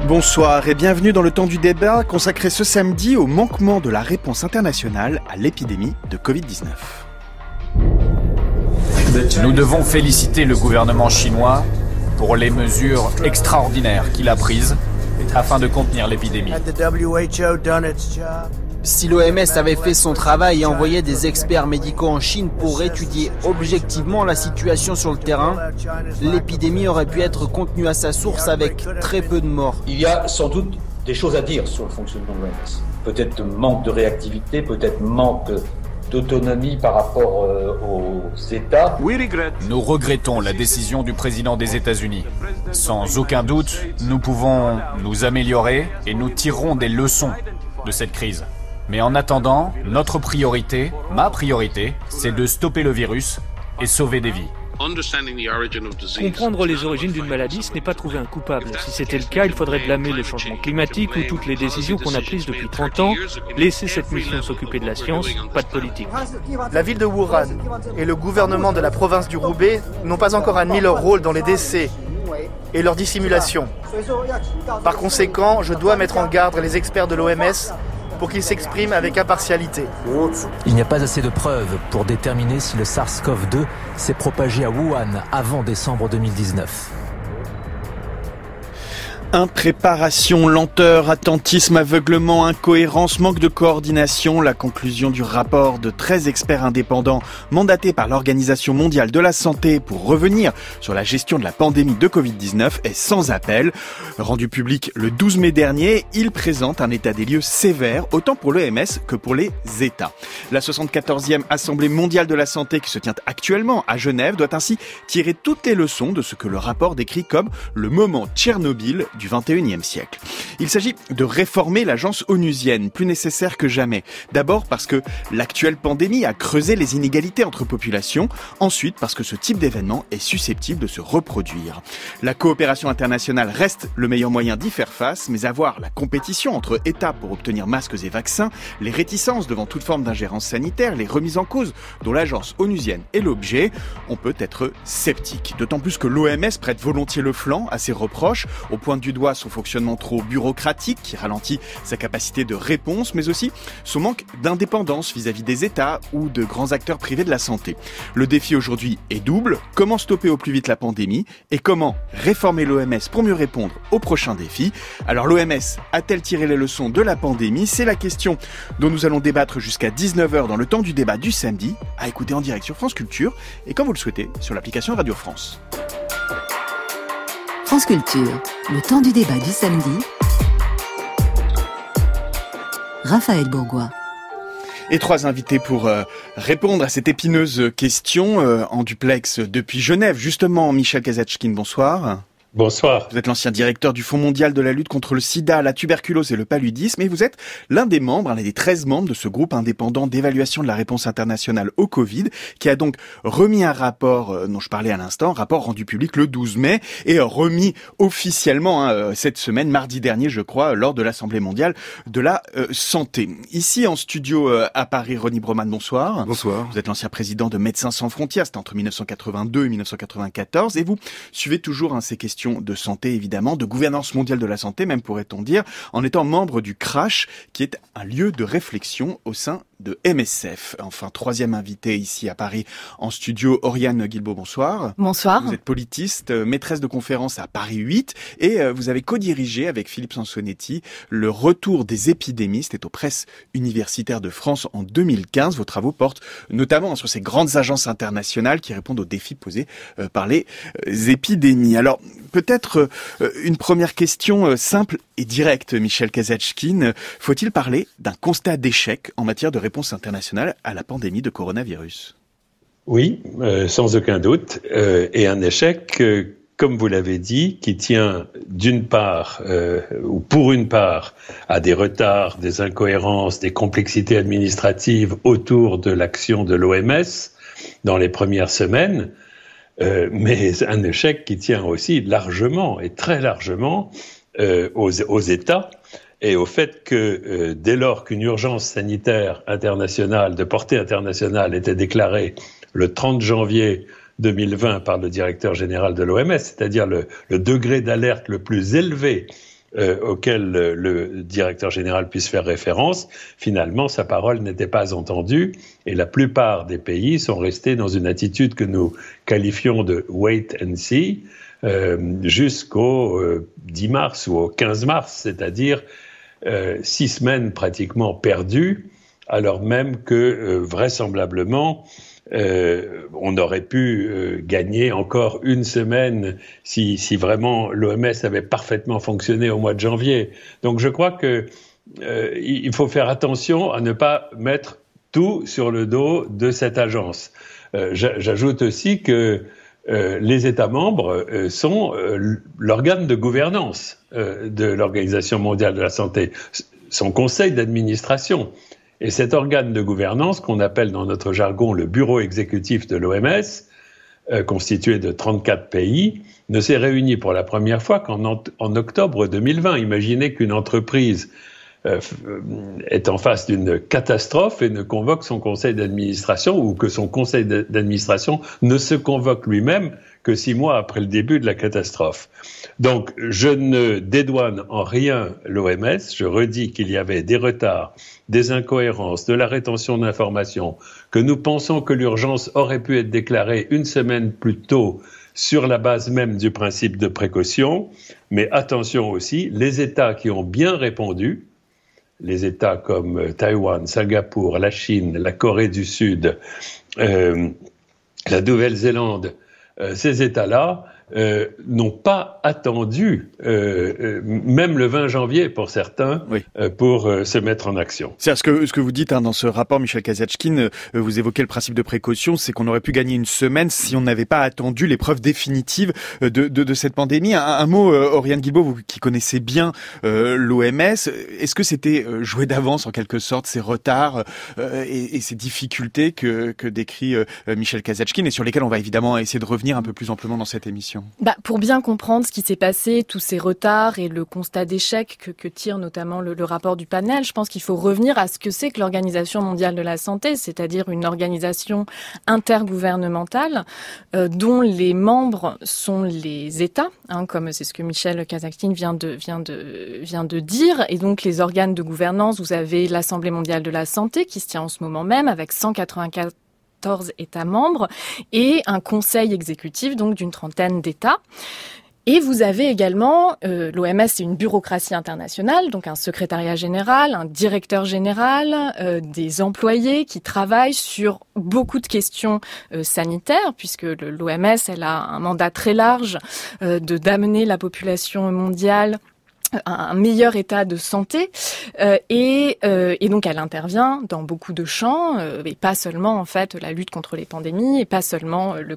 Bonsoir et bienvenue dans le temps du débat consacré ce samedi au manquement de la réponse internationale à l'épidémie de Covid-19. Nous devons féliciter le gouvernement chinois pour les mesures extraordinaires qu'il a prises afin de contenir l'épidémie. Si l'OMS avait fait son travail et envoyé des experts médicaux en Chine pour étudier objectivement la situation sur le terrain, l'épidémie aurait pu être contenue à sa source avec très peu de morts. Il y a sans doute des choses à dire sur le fonctionnement de l'OMS. Peut-être manque de réactivité, peut-être manque d'autonomie par rapport aux États. Nous regrettons la décision du président des États-Unis. Sans aucun doute, nous pouvons nous améliorer et nous tirerons des leçons de cette crise. Mais en attendant, notre priorité, ma priorité, c'est de stopper le virus et sauver des vies. Comprendre les origines d'une maladie, ce n'est pas trouver un coupable. Si c'était le cas, il faudrait blâmer le changement climatique ou toutes les décisions qu'on a prises depuis 30 ans. Laisser cette mission s'occuper de la science, pas de politique. La ville de Wuhan et le gouvernement de la province du Roubaix n'ont pas encore admis leur rôle dans les décès et leur dissimulation. Par conséquent, je dois mettre en garde les experts de l'OMS pour qu'ils s'expriment avec impartialité. Il n'y a pas assez de preuves pour déterminer si le SARS-CoV-2 s'est propagé à Wuhan avant décembre 2019. Impréparation, lenteur, attentisme, aveuglement, incohérence, manque de coordination, la conclusion du rapport de 13 experts indépendants mandatés par l'Organisation mondiale de la santé pour revenir sur la gestion de la pandémie de Covid-19 est sans appel. Rendu public le 12 mai dernier, il présente un état des lieux sévère, autant pour l'OMS que pour les États. La 74e Assemblée mondiale de la santé qui se tient actuellement à Genève doit ainsi tirer toutes les leçons de ce que le rapport décrit comme le moment Tchernobyl du 21e siècle. Il s'agit de réformer l'agence onusienne, plus nécessaire que jamais. D'abord parce que l'actuelle pandémie a creusé les inégalités entre populations. Ensuite parce que ce type d'événement est susceptible de se reproduire. La coopération internationale reste le meilleur moyen d'y faire face, mais avoir la compétition entre États pour obtenir masques et vaccins, les réticences devant toute forme d'ingérence sanitaire, les remises en cause dont l'agence onusienne est l'objet, on peut être sceptique. D'autant plus que l'OMS prête volontiers le flanc à ces reproches, au point du doigt son fonctionnement trop bureaucratique qui ralentit sa capacité de réponse, mais aussi son manque d'indépendance vis-à-vis des États ou de grands acteurs privés de la santé. Le défi aujourd'hui est double. Comment stopper au plus vite la pandémie et comment réformer l'OMS pour mieux répondre aux prochains défis? Alors l'OMS a-t-elle tiré les leçons de la pandémie? C'est la question dont nous allons débattre jusqu'à 19h dans le temps du débat du samedi, à écouter en direct sur France Culture et quand vous le souhaitez sur l'application Radio France. France Culture, le temps du débat du samedi. Raphaël Bourgois. Et 3 invités pour répondre à cette épineuse question en duplex depuis Genève. Justement, Michel Kazatchkine, bonsoir. Bonsoir. Vous êtes l'ancien directeur du Fonds mondial de la lutte contre le sida, la tuberculose et le paludisme et vous êtes l'un des 13 membres de ce groupe indépendant d'évaluation de la réponse internationale au Covid qui a donc remis un rapport dont je parlais à l'instant, rapport rendu public le 12 mai et remis officiellement cette semaine, mardi dernier je crois, lors de l'Assemblée mondiale de la santé. Ici en studio à Paris, Ronnie Broman, bonsoir. Bonsoir. Vous êtes l'ancien président de Médecins sans frontières, c'était entre 1982 et 1994 et vous suivez toujours ces questions de santé évidemment, de gouvernance mondiale de la santé même pourrait-on dire, en étant membre du CRACH qui est un lieu de réflexion au sein de MSF. Enfin, 3e invité ici à Paris en studio, Oriane Guilbault, bonsoir. Bonsoir. Vous êtes politiste, maîtresse de conférence à Paris 8 et vous avez co-dirigé avec Philippe Sansonetti le retour des épidémies. C'était aux presses universitaires de France en 2015. Vos travaux portent notamment sur ces grandes agences internationales qui répondent aux défis posés par les épidémies. Alors, peut-être une première question simple et directe, Michel Kazatchkine. Faut-il parler d'un constat d'échec en matière de réponse internationale à la pandémie de coronavirus? Oui, sans aucun doute. Et un échec, comme vous l'avez dit, qui tient d'une part, ou pour une part, à des retards, des incohérences, des complexités administratives autour de l'action de l'OMS dans les premières semaines, mais un échec qui tient aussi largement et très largement aux États et au fait que dès lors qu'une urgence sanitaire internationale, de portée internationale, était déclarée le 30 janvier 2020 par le directeur général de l'OMS, c'est-à-dire le degré d'alerte le plus élevé auquel le directeur général puisse faire référence, finalement, sa parole n'était pas entendue et la plupart des pays sont restés dans une attitude que nous qualifions de « wait and see » jusqu'au 10 mars ou au 15 mars, c'est-à-dire 6 semaines pratiquement perdues, alors même que vraisemblablement, on aurait pu gagner encore une semaine si vraiment l'OMS avait parfaitement fonctionné au mois de janvier. Donc je crois que il faut faire attention à ne pas mettre tout sur le dos de cette agence. J'ajoute aussi que les États membres sont l'organe de gouvernance de l'Organisation mondiale de la santé, son conseil d'administration. Et cet organe de gouvernance, qu'on appelle dans notre jargon le bureau exécutif de l'OMS, constitué de 34 pays, ne s'est réuni pour la première fois qu'en octobre 2020. Imaginez qu'une entreprise est en face d'une catastrophe et ne convoque son conseil d'administration, ou que son conseil d'administration ne se convoque lui-même que 6 mois après le début de la catastrophe. Donc, je ne dédouane en rien l'OMS. Je redis qu'il y avait des retards, des incohérences, de la rétention d'informations, que nous pensons que l'urgence aurait pu être déclarée 1 semaine plus tôt sur la base même du principe de précaution. Mais attention aussi, les États qui ont bien répondu, les États comme Taïwan, Singapour, la Chine, la Corée du Sud, la Nouvelle-Zélande, ces États-là n'ont pas attendu, même le 20 janvier pour certains, oui, pour se mettre en action. C'est ce que vous dites dans ce rapport, Michel Kazatchkine, vous évoquez le principe de précaution, c'est qu'on aurait pu gagner 1 semaine si on n'avait pas attendu les preuves définitives de cette pandémie. Un mot, Oriane Guilbault, vous qui connaissez bien l'OMS, est-ce que c'était joué d'avance en quelque sorte, ces retards et ces difficultés que décrit Michel Kazatchkine et sur lesquels on va évidemment essayer de revenir un peu plus amplement dans cette émission? Pour bien comprendre ce qui s'est passé, tous ces retards et le constat d'échec que tire notamment le rapport du panel, je pense qu'il faut revenir à ce que c'est que l'Organisation mondiale de la santé, c'est-à-dire une organisation intergouvernementale dont les membres sont les États, comme c'est ce que Michel Kazatchkine vient de dire. Et donc les organes de gouvernance, vous avez l'Assemblée mondiale de la santé qui se tient en ce moment même avec 194 États membres et un conseil exécutif donc d'une 30aine d'États. Et vous avez également, l'OMS c'est une bureaucratie internationale, donc un secrétariat général, un directeur général, des employés qui travaillent sur beaucoup de questions sanitaires, puisque l'OMS elle a un mandat très large d'amener la population mondiale un meilleur état de santé et donc elle intervient dans beaucoup de champs et pas seulement en fait la lutte contre les pandémies et pas seulement le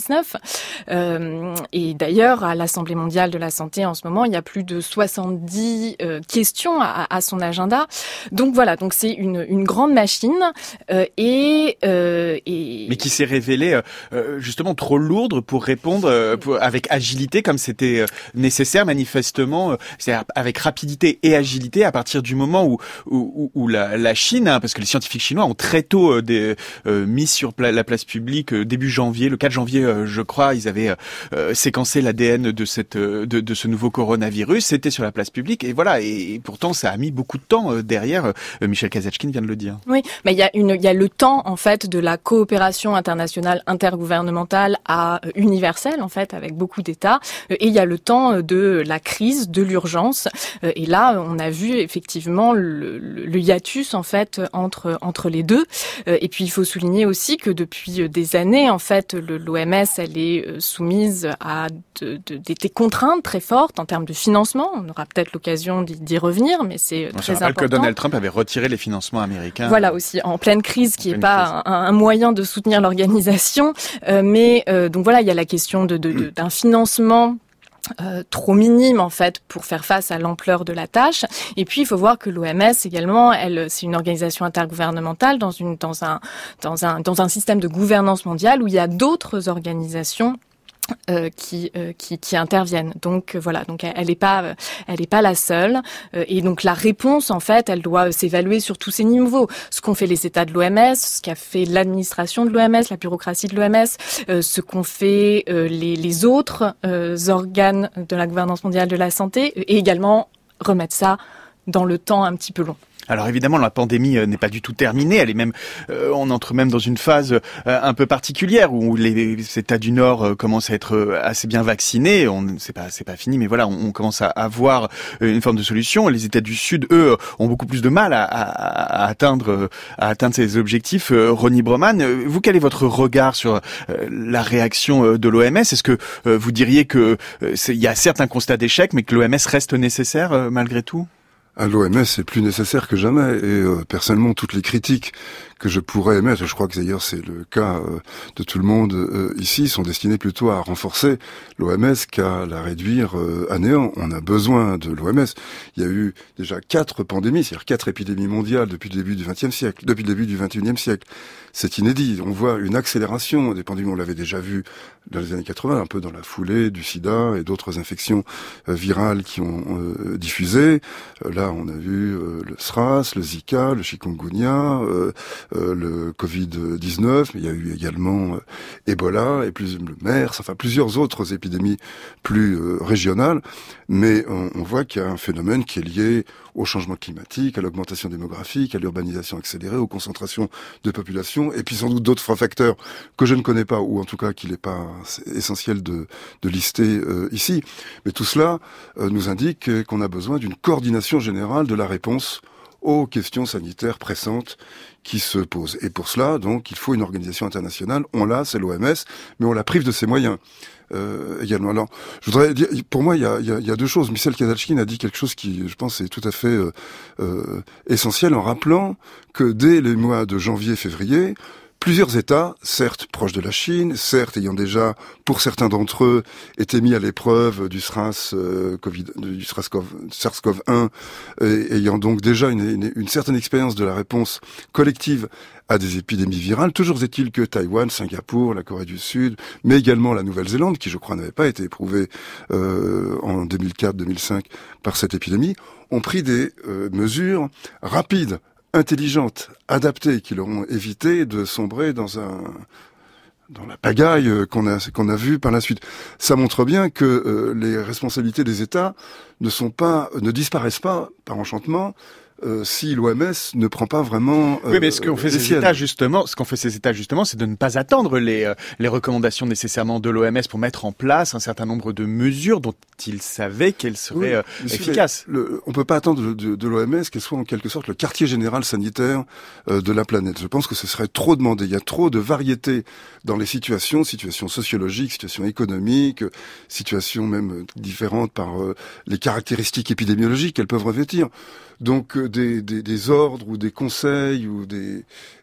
Covid-19 et d'ailleurs à l'Assemblée mondiale de la santé en ce moment il y a plus de 70 questions à son agenda, donc voilà, donc c'est une grande machine mais qui s'est révélée justement trop lourde pour répondre avec agilité comme c'était nécessaire manifestement, c'est avec rapidité et agilité à partir du moment où la Chine, parce que les scientifiques chinois ont très tôt mis sur la place publique début janvier, le 4 janvier je crois, ils avaient séquencé l'ADN de ce nouveau coronavirus, c'était sur la place publique et voilà, et pourtant ça a mis beaucoup de temps derrière, Michel Kazatchkine vient de le dire. Oui, mais il y a le temps en fait de la coopération internationale intergouvernementale à universelle en fait avec beaucoup d'États et il y a le temps de la crise, de l'urgence. Et là, on a vu effectivement le hiatus en fait entre les deux. Et puis il faut souligner aussi que depuis des années, en fait, l'OMS elle est soumise à des contraintes très fortes en termes de financement. On aura peut-être l'occasion d'y revenir, mais c'est très important. Je rappelle que Donald Trump avait retiré les financements américains. Voilà aussi en pleine crise, qui est pas un moyen de soutenir l'organisation, mais donc voilà, il y a la question d'un financement trop minime en fait pour faire face à l'ampleur de la tâche. Et puis il faut voir que l'OMS également, c'est une organisation intergouvernementale dans un système de gouvernance mondiale où il y a d'autres organisations qui interviennent. Donc voilà, donc elle est pas la seule et donc la réponse en fait, elle doit s'évaluer sur tous ces niveaux. Ce qu'ont fait les États de l'OMS, ce qu'a fait l'administration de l'OMS, la bureaucratie de l'OMS, ce qu'ont fait les autres organes de la gouvernance mondiale de la santé et également remettre ça dans le temps un petit peu long. Alors évidemment, la pandémie n'est pas du tout terminée. Elle est même, on entre même dans une phase un peu particulière où les États du Nord commencent à être assez bien vaccinés. C'est pas fini, mais voilà, on commence à avoir une forme de solution. Les États du Sud, eux, ont beaucoup plus de mal à atteindre ces objectifs. Ronnie Broman, vous, quel est votre regard sur la réaction de l'OMS ? Est-ce que vous diriez que il y a certes un constat d'échec, mais que l'OMS reste nécessaire malgré tout ? À l'OMS, c'est plus nécessaire que jamais. Et personnellement, toutes les critiques que je pourrais émettre, je crois que d'ailleurs c'est le cas de tout le monde ici, sont destinées plutôt à renforcer l'OMS qu'à la réduire à néant. On a besoin de l'OMS. Il y a eu déjà 4 pandémies, c'est-à-dire 4 épidémies mondiales depuis le début du XXe siècle, depuis le début du XXIe siècle. C'est inédit. On voit une accélération des pandémies. On l'avait déjà vu dans les années 80, un peu dans la foulée du sida et d'autres infections virales qui ont diffusé. Là, on a vu le SRAS, le Zika, le chikungunya, le Covid-19, mais il y a eu également Ebola et le MERS, enfin plusieurs autres épidémies plus régionales. Mais on voit qu'il y a un phénomène qui est lié au changement climatique, à l'augmentation démographique, à l'urbanisation accélérée, aux concentrations de population, et puis sans doute d'autres facteurs que je ne connais pas, ou en tout cas qu'il n'est pas essentiel de lister ici. Mais tout cela nous indique qu'on a besoin d'une coordination générale de la réponse aux questions sanitaires pressantes qui se posent. Et pour cela, donc, il faut une organisation internationale. On l'a, c'est l'OMS, mais on la prive de ses moyens. Également. Alors, je voudrais dire, pour moi, il y a 2 choses. Michel Kazatchkine a dit quelque chose qui, je pense, est tout à fait essentiel en rappelant que dès les mois de janvier-février, plusieurs États, certes proches de la Chine, certes ayant déjà, pour certains d'entre eux, été mis à l'épreuve du SARS-CoV-1, ayant donc déjà une certaine expérience de la réponse collective à des épidémies virales. Toujours est-il que Taïwan, Singapour, la Corée du Sud, mais également la Nouvelle-Zélande, qui je crois n'avait pas été éprouvée en 2004-2005 par cette épidémie, ont pris des mesures rapides, intelligentes, adaptées, qui leur ont évité de sombrer dans la pagaille qu'on a vue par la suite. Ça montre bien que les responsabilités des États ne disparaissent pas par enchantement. Si l'OMS ne prend pas vraiment oui, mais ce qu'ont fait ces États justement, c'est de ne pas attendre les recommandations nécessairement de l'OMS pour mettre en place un certain nombre de mesures dont ils savaient qu'elles seraient efficaces. On peut pas attendre de l'OMS qu'elle soit en quelque sorte le quartier général sanitaire de la planète. Je pense que ce serait trop demandé. Il y a trop de variétés dans les situations sociologiques, situations économiques, situations même différentes par les caractéristiques épidémiologiques qu'elles peuvent revêtir. Donc des ordres ou des conseils ou des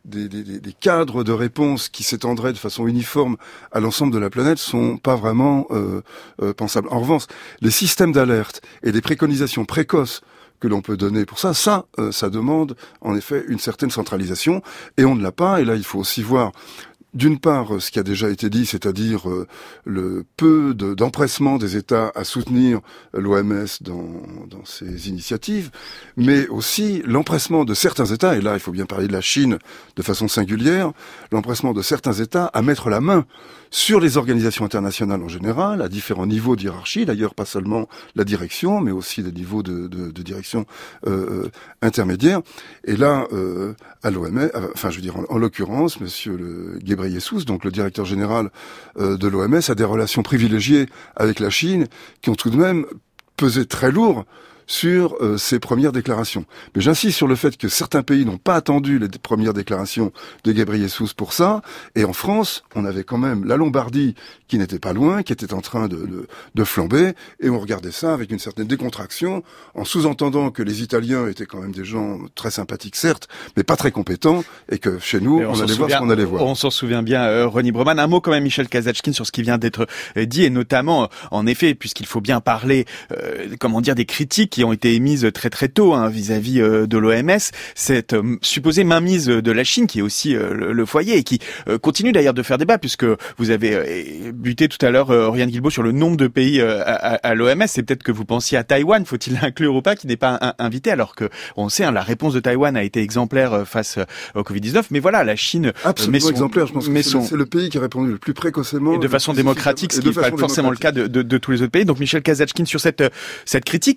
cadres de réponse qui s'étendraient de façon uniforme à l'ensemble de la planète sont pas vraiment pensables. En revanche, les systèmes d'alerte et des préconisations précoces que l'on peut donner pour ça demande en effet une certaine centralisation et on ne l'a pas. Et là, il faut aussi voir d'une part, ce qui a déjà été dit, c'est-à-dire le peu d'empressement des États à soutenir l'OMS dans ses initiatives, mais aussi l'empressement de certains États, et là il faut bien parler de la Chine de façon singulière, l'empressement de certains États à mettre la main sur les organisations internationales en général, à différents niveaux de hiérarchie, d'ailleurs pas seulement la direction, mais aussi des niveaux de direction intermédiaires. Et là, à l'OMS, en l'occurrence, monsieur Ghebreyesus, donc le directeur général de l'OMS, a des relations privilégiées avec la Chine qui ont tout de même pesé très lourd sur ces premières déclarations. Mais j'insiste sur le fait que certains pays n'ont pas attendu les premières déclarations de Ghebreyesus pour ça, et en France, on avait quand même la Lombardie qui n'était pas loin, qui était en train de flamber, et on regardait ça avec une certaine décontraction, en sous-entendant que les Italiens étaient quand même des gens très sympathiques, certes, mais pas très compétents, et que chez nous, on allait voir ce qu'on allait voir. On s'en souvient bien, Ronnie Broman. Un mot quand même, Michel Kazatchkine, sur ce qui vient d'être dit, et notamment, en effet, puisqu'il faut bien parler, des critiques qui ont été émises très très tôt vis-à-vis de l'OMS, cette supposée mainmise de la Chine qui est aussi le foyer et qui continue d'ailleurs de faire débat, puisque vous avez buté tout à l'heure Oriane Guilbault sur le nombre de pays à l'OMS. C'est peut-être que vous pensiez à Taïwan, faut-il l'inclure ou pas, qui n'est pas invité, alors que on sait la réponse de Taïwan a été exemplaire face au Covid-19, mais voilà, la Chine absolument exemplaire. Je pense que c'est le pays qui a répondu le plus précocement et de façon démocratique, ce qui n'est pas forcément le cas de tous les autres pays. Donc Michel Kazatchkine, sur cette critique qui peut être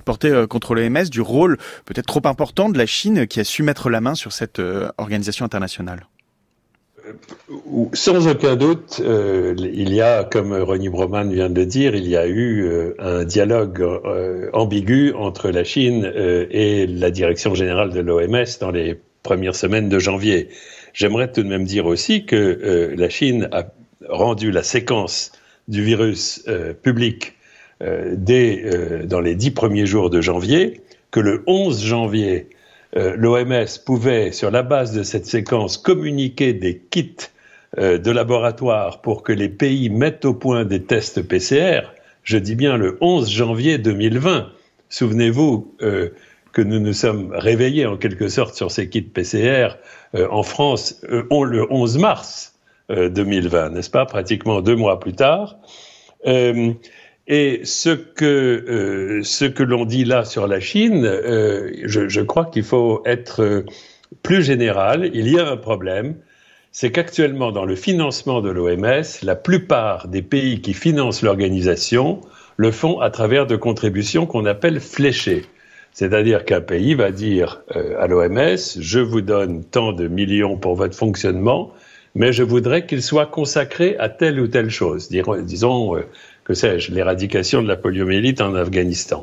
porté contre l'OMS du rôle peut-être trop important de la Chine qui a su mettre la main sur cette organisation internationale? Sans aucun doute, il y a, comme Ronnie Broman vient de le dire, il y a eu un dialogue ambigu entre la Chine et la direction générale de l'OMS dans les premières semaines de janvier. J'aimerais tout de même dire aussi que la Chine a rendu la séquence du virus public dans les 10 premiers jours de janvier, que le 11 janvier, l'OMS pouvait, sur la base de cette séquence, communiquer des kits de laboratoire pour que les pays mettent au point des tests PCR. Je dis bien le 11 janvier 2020. Souvenez-vous que nous nous sommes réveillés en quelque sorte sur ces kits PCR en France le 11 mars 2020, n'est-ce pas, pratiquement 2 mois plus tard. Et ce que l'on dit là sur la Chine, je crois qu'il faut être plus général. Il y a un problème, c'est qu'actuellement dans le financement de l'OMS, la plupart des pays qui financent l'organisation le font à travers de contributions qu'on appelle fléchées. C'est-à-dire qu'un pays va dire à l'OMS, je vous donne tant de millions pour votre fonctionnement, mais je voudrais qu'il soit consacré à telle ou telle chose. Disons, que sais-je, l'éradication de la poliomyélite en Afghanistan.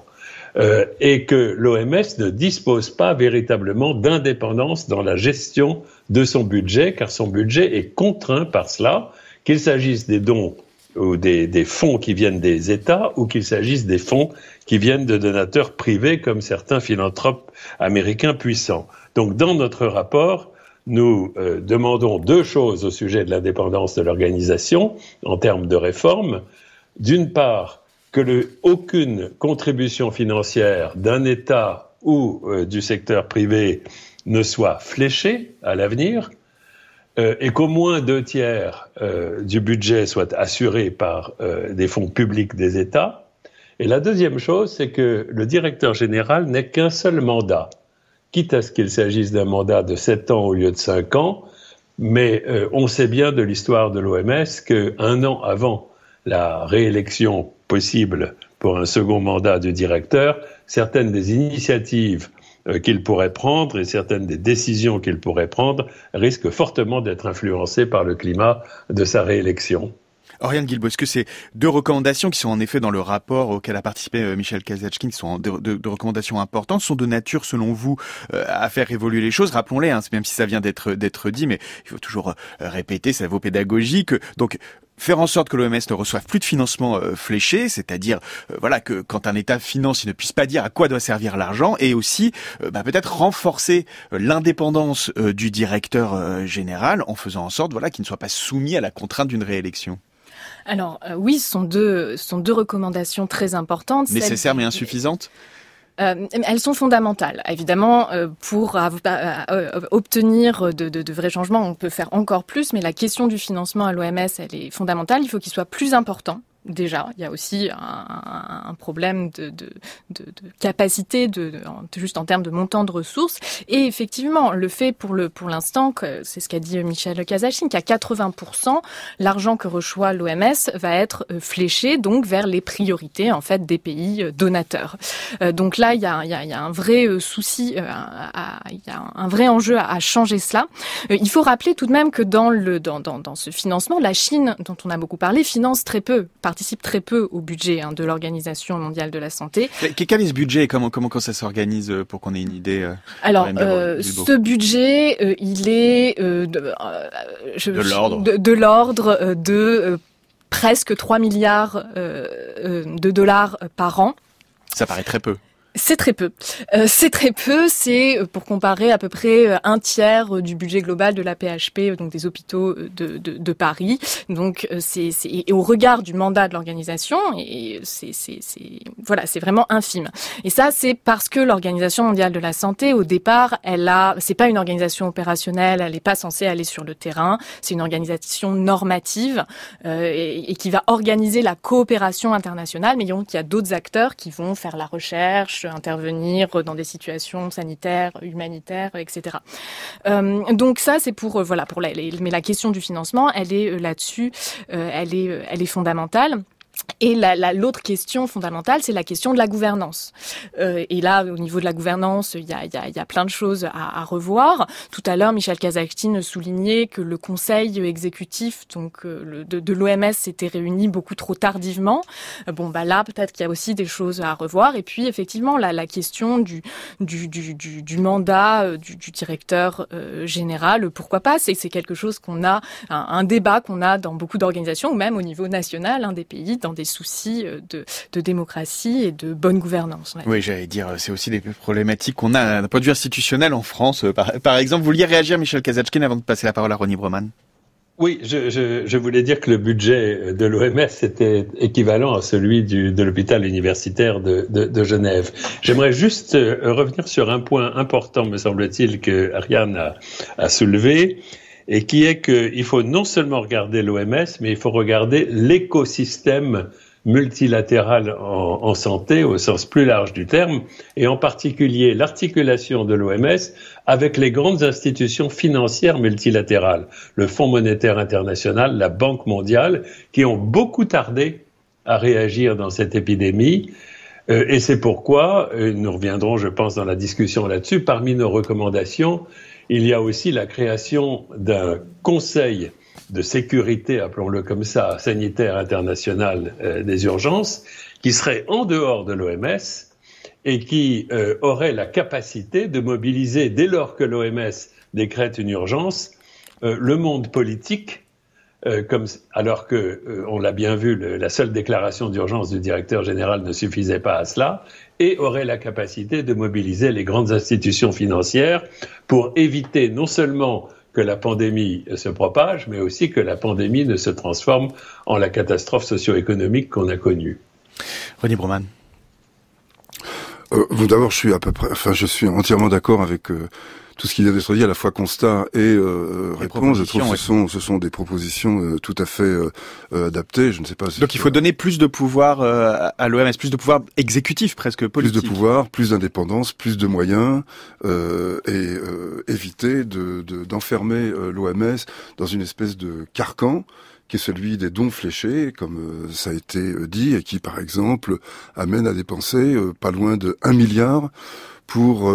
Et que l'OMS ne dispose pas véritablement d'indépendance dans la gestion de son budget, car son budget est contraint par cela, qu'il s'agisse des dons ou des fonds qui viennent des États, ou qu'il s'agisse des fonds qui viennent de donateurs privés, comme certains philanthropes américains puissants. Donc, dans notre rapport, nous demandons 2 choses au sujet de l'indépendance de l'organisation, en termes de réforme. D'une part, que aucune contribution financière d'un État ou du secteur privé ne soit fléchée à l'avenir, et qu'au moins 2/3 du budget soit assuré par des fonds publics des États. Et la deuxième chose, c'est que le directeur général n'ait qu'un seul mandat, quitte à ce qu'il s'agisse d'un mandat de 7 ans au lieu de 5 ans, mais on sait bien de l'histoire de l'OMS qu'un an avant la réélection possible pour un second mandat du directeur, certaines des initiatives qu'il pourrait prendre et certaines des décisions qu'il pourrait prendre risquent fortement d'être influencées par le climat de sa réélection. Oriane Guilbaud, est-ce que ces 2 recommandations qui sont en effet dans le rapport auquel a participé Michel Kazatchkine, qui sont de recommandations importantes, sont de nature, selon vous, à faire évoluer les choses? Rappelons-les, même si ça vient d'être dit, mais il faut toujours répéter, ça vaut pédagogie, que donc faire en sorte que l'OMS ne reçoive plus de financement fléché, c'est-à-dire que quand un État finance, il ne puisse pas dire à quoi doit servir l'argent, et aussi peut-être renforcer l'indépendance du directeur général en faisant en sorte qu'il ne soit pas soumis à la contrainte d'une réélection. Alors oui, ce sont deux recommandations très importantes. Nécessaires mais insuffisantes? Elles sont fondamentales. Évidemment, pour obtenir de vrais changements, on peut faire encore plus, mais la question du financement à l'OMS, elle est fondamentale. Il faut qu'il soit plus important. Déjà, il y a aussi un problème de capacité, juste en termes de montant de ressources. Et effectivement, le fait pour l'instant, c'est ce qu'a dit Michel Kazatchkine, qu'à 80%, l'argent que reçoit l'OMS va être fléché donc vers les priorités en fait des pays donateurs. Donc là, il y a un vrai souci, il y a un vrai enjeu à changer cela. Il faut rappeler tout de même que dans ce financement, la Chine, dont on a beaucoup parlé, participe très peu au budget de l'Organisation mondiale de la santé. Quel est ce budget et comment ça s'organise pour qu'on ait une idée? Alors, ce budget, il est de l'ordre de presque 3 milliards de dollars par an. Ça paraît très peu. C'est très peu. C'est, pour comparer, à peu près 1/3 du budget global de la PHP, donc des hôpitaux de Paris. Donc, et au regard du mandat de l'organisation, et c'est vraiment infime. Et ça, c'est parce que l'Organisation mondiale de la santé, au départ, c'est pas une organisation opérationnelle, elle est pas censée aller sur le terrain. C'est une organisation normative, et qui va organiser la coopération internationale, mais donc il y a d'autres acteurs qui vont faire la recherche, intervenir dans des situations sanitaires, humanitaires, etc. Donc ça, c'est mais la question du financement, elle est là-dessus, elle est fondamentale. Et l'autre question fondamentale, c'est la question de la gouvernance. Et là, au niveau de la gouvernance, il y a plein de choses à revoir. Tout à l'heure, Michel Kazatchkine soulignait que le conseil exécutif de l'OMS s'était réuni beaucoup trop tardivement. Là, peut-être qu'il y a aussi des choses à revoir. Et puis, effectivement, la question du mandat du directeur général, pourquoi pas ? C'est quelque chose qu'on a, un débat qu'on a dans beaucoup d'organisations, ou même au niveau national, des pays, dans des soucis de démocratie et de bonne gouvernance. Oui, j'allais dire, c'est aussi des problématiques qu'on a d'un point de vue institutionnel en France. Par exemple, vous vouliez réagir, Michel Kazatchkine, avant de passer la parole à Ronnie Broman? Oui, je voulais dire que le budget de l'OMS était équivalent à celui de l'hôpital universitaire de Genève. J'aimerais juste revenir sur un point important, me semble-t-il, que Ariane a soulevé, et qui est qu'il faut non seulement regarder l'OMS, mais il faut regarder l'écosystème multilatéral en santé au sens plus large du terme, et en particulier l'articulation de l'OMS avec les grandes institutions financières multilatérales, le Fonds monétaire international, la Banque mondiale, qui ont beaucoup tardé à réagir dans cette épidémie. Et c'est pourquoi, nous reviendrons, je pense, dans la discussion là-dessus, parmi nos recommandations, il y a aussi la création d'un conseil de sécurité, appelons-le comme ça, sanitaire international des urgences, qui serait en dehors de l'OMS et qui aurait la capacité de mobiliser, dès lors que l'OMS décrète une urgence, le monde politique, alors que, on l'a bien vu, la seule déclaration d'urgence du directeur général ne suffisait pas à cela, et aurait la capacité de mobiliser les grandes institutions financières pour éviter non seulement que la pandémie se propage, mais aussi que la pandémie ne se transforme en la catastrophe socio-économique qu'on a connue. Ronnie Broman. D'abord, je suis entièrement d'accord avec tout ce qui vient d'être dit, à la fois constat et réponse. Je trouve que ce sont des propositions tout à fait adaptées. Je ne sais pas. Donc il faut donner plus de pouvoir à l'OMS, plus de pouvoir exécutif presque politique. Plus de pouvoir, plus d'indépendance, plus de moyens, et éviter d'enfermer l'OMS dans une espèce de carcan qui est celui des dons fléchés, comme ça a été dit, et qui, par exemple, amène à dépenser pas loin de 1 milliard pour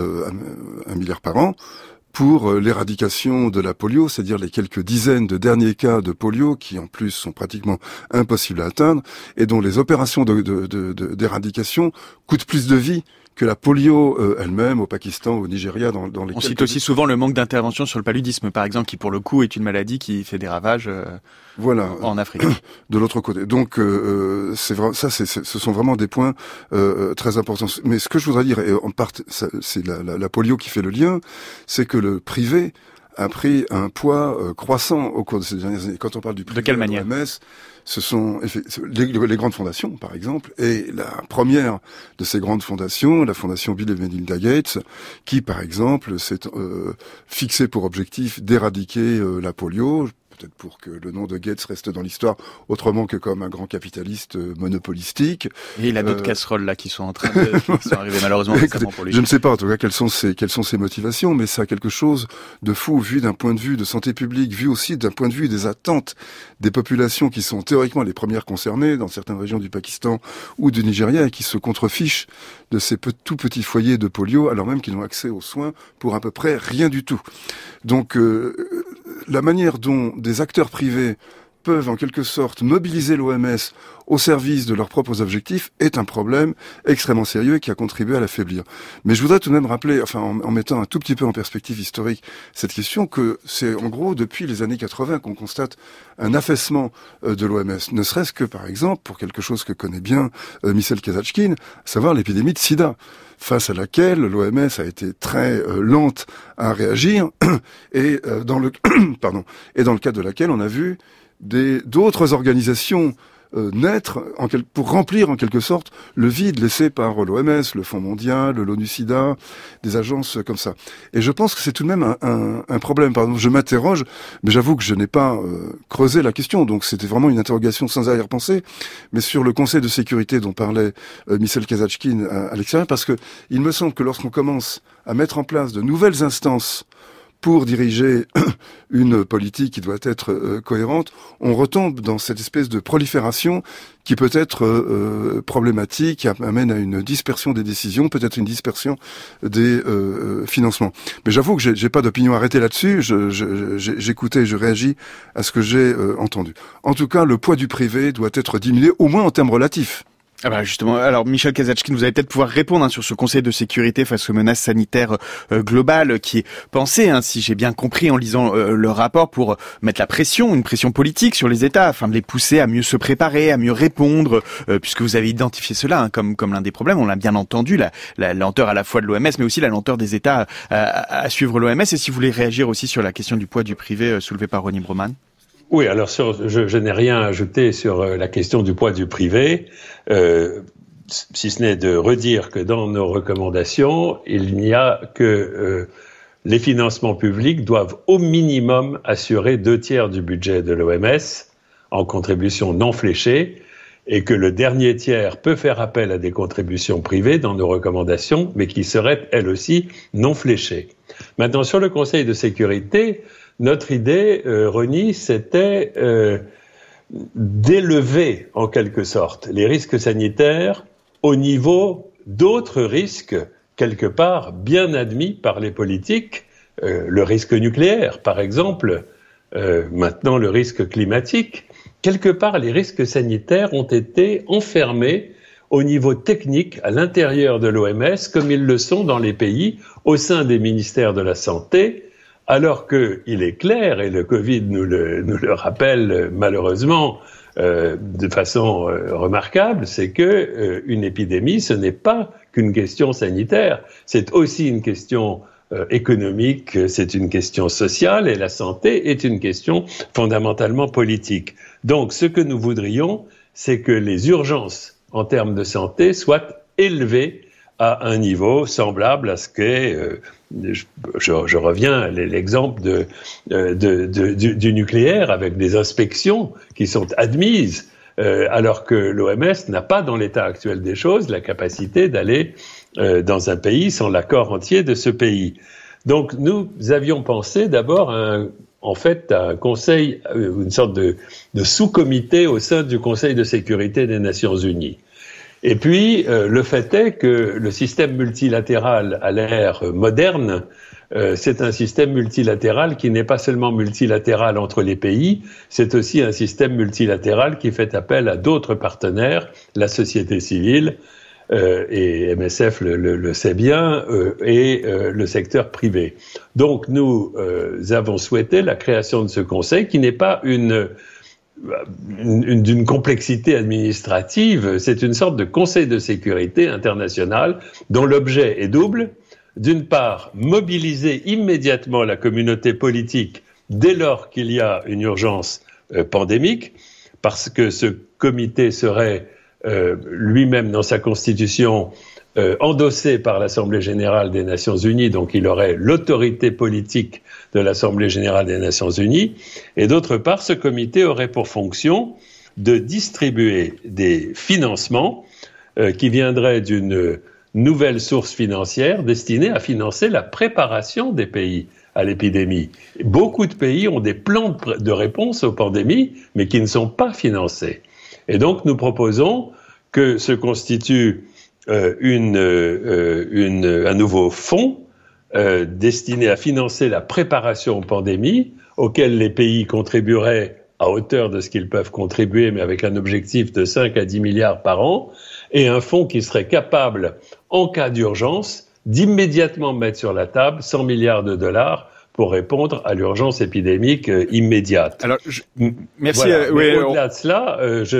1 milliard par an pour l'éradication de la polio, c'est-à-dire les quelques dizaines de derniers cas de polio qui, en plus, sont pratiquement impossibles à atteindre et dont les opérations d'éradication coûtent plus de vies que la polio elle-même au Pakistan, au Nigeria, dans les... On cite aussi souvent le manque d'intervention sur le paludisme, par exemple, qui pour le coup est une maladie qui fait des ravages en Afrique. De l'autre côté. Donc c'est vrai, ce sont vraiment des points très importants. Mais ce que je voudrais dire, et en part, c'est la polio qui fait le lien, c'est que le privé a pris un poids croissant au cours de ces dernières années. Quand on parle du privé, de quelle manière ? l'OMS, ce sont les grandes fondations, par exemple, et la première de ces grandes fondations, la fondation Bill et Melinda Gates, qui, par exemple, s'est fixée pour objectif d'éradiquer la polio, peut-être pour que le nom de Gates reste dans l'histoire autrement que comme un grand capitaliste monopolistique. Et il a d'autres casseroles là qui sont en train qui sont arrivées malheureusement récemment pour lui. Je ne sais pas en tout cas quelles sont ses motivations, mais ça a quelque chose de fou vu d'un point de vue de santé publique, vu aussi d'un point de vue des attentes des populations qui sont théoriquement les premières concernées dans certaines régions du Pakistan ou du Nigeria et qui se contrefichent de ces tout petits foyers de polio alors même qu'ils n'ont accès aux soins pour à peu près rien du tout. Donc la manière dont des acteurs privés peuvent en quelque sorte mobiliser l'OMS au service de leurs propres objectifs est un problème extrêmement sérieux et qui a contribué à l'affaiblir. Mais je voudrais tout de même rappeler, en mettant un tout petit peu en perspective historique cette question, que c'est en gros depuis les années 80 qu'on constate un affaissement de l'OMS, ne serait-ce que par exemple pour quelque chose que connaît bien Michel Kazatchkine, à savoir l'épidémie de sida, face à laquelle l'OMS a été très lente à réagir et dans le cadre de laquelle on a vu d'autres organisations naître pour remplir en quelque sorte le vide laissé par l'OMS, le Fonds mondial, l'ONU-SIDA, des agences comme ça. Et je pense que c'est tout de même un problème. Pardon, je m'interroge, mais j'avoue que je n'ai pas creusé la question, donc c'était vraiment une interrogation sans arrière-pensée, mais sur le Conseil de sécurité dont parlait Michel Kazatchkine à l'extérieur, parce que il me semble que lorsqu'on commence à mettre en place de nouvelles instances pour diriger une politique qui doit être cohérente, on retombe dans cette espèce de prolifération qui peut être problématique, qui amène à une dispersion des décisions, peut-être une dispersion des financements. Mais j'avoue que j'ai pas d'opinion arrêtée là-dessus. J'écoutais, je réagis à ce que j'ai entendu. En tout cas, le poids du privé doit être diminué, au moins en termes relatifs. Ah bah justement, alors Michel Kazatchkine, vous allez peut-être pouvoir répondre sur ce Conseil de sécurité face aux menaces sanitaires globales qui est pensé, si j'ai bien compris en lisant le rapport, pour mettre une pression politique sur les États afin de les pousser à mieux se préparer, à mieux répondre, puisque vous avez identifié cela comme l'un des problèmes. On l'a bien entendu, la lenteur à la fois de l'OMS, mais aussi la lenteur des États à suivre l'OMS. Et si vous voulez réagir aussi sur la question du poids du privé soulevée par Ronnie Broman. Oui, alors je n'ai rien à ajouter sur la question du poids du privé, si ce n'est de redire que dans nos recommandations, il n'y a que les financements publics doivent au minimum assurer 2/3 du budget de l'OMS en contributions non fléchées, et que le dernier tiers peut faire appel à des contributions privées dans nos recommandations, mais qui seraient elles aussi non fléchées. Maintenant, sur le Conseil de sécurité, notre idée, Ronnie, c'était d'élever en quelque sorte les risques sanitaires au niveau d'autres risques, quelque part bien admis par les politiques, le risque nucléaire par exemple, maintenant le risque climatique. Quelque part, les risques sanitaires ont été enfermés au niveau technique à l'intérieur de l'OMS, comme ils le sont dans les pays, au sein des ministères de la Santé, alors qu'il est clair, et le Covid nous le rappelle malheureusement de façon remarquable, c'est que une épidémie, ce n'est pas qu'une question sanitaire, c'est aussi une question économique, c'est une question sociale, et la santé est une question fondamentalement politique. Donc, ce que nous voudrions, c'est que les urgences en termes de santé soient élevées à un niveau semblable à ce qu'est, je reviens à l'exemple du nucléaire, avec des inspections qui sont admises, alors que l'OMS n'a pas, dans l'état actuel des choses, la capacité d'aller dans un pays sans l'accord entier de ce pays. Donc nous avions pensé d'abord à un conseil, une sorte de sous-comité au sein du Conseil de sécurité des Nations Unies. Et puis, le fait est que le système multilatéral à l'ère moderne, c'est un système multilatéral qui n'est pas seulement multilatéral entre les pays, c'est aussi un système multilatéral qui fait appel à d'autres partenaires, la société civile, et MSF le sait bien, et le secteur privé. Donc, nous avons souhaité la création de ce conseil qui n'est pas d'une complexité administrative, c'est une sorte de conseil de sécurité international dont l'objet est double. D'une part, mobiliser immédiatement la communauté politique dès lors qu'il y a une urgence pandémique, parce que ce comité serait lui-même dans sa constitution endossé par l'Assemblée générale des Nations Unies, donc il aurait l'autorité politique de l'Assemblée générale des Nations Unies, et d'autre part, ce comité aurait pour fonction de distribuer des financements qui viendraient d'une nouvelle source financière destinée à financer la préparation des pays à l'épidémie. Beaucoup de pays ont des plans de réponse aux pandémies, mais qui ne sont pas financés. Et donc, nous proposons que se constitue un nouveau fonds destiné à financer la préparation aux pandémies, auquel les pays contribueraient à hauteur de ce qu'ils peuvent contribuer, mais avec un objectif de 5 à 10 milliards par an, et un fonds qui serait capable, en cas d'urgence, d'immédiatement mettre sur la table 100 milliards de dollars pour répondre à l'urgence épidémique immédiate. Alors, merci. Voilà. Au-delà de cela,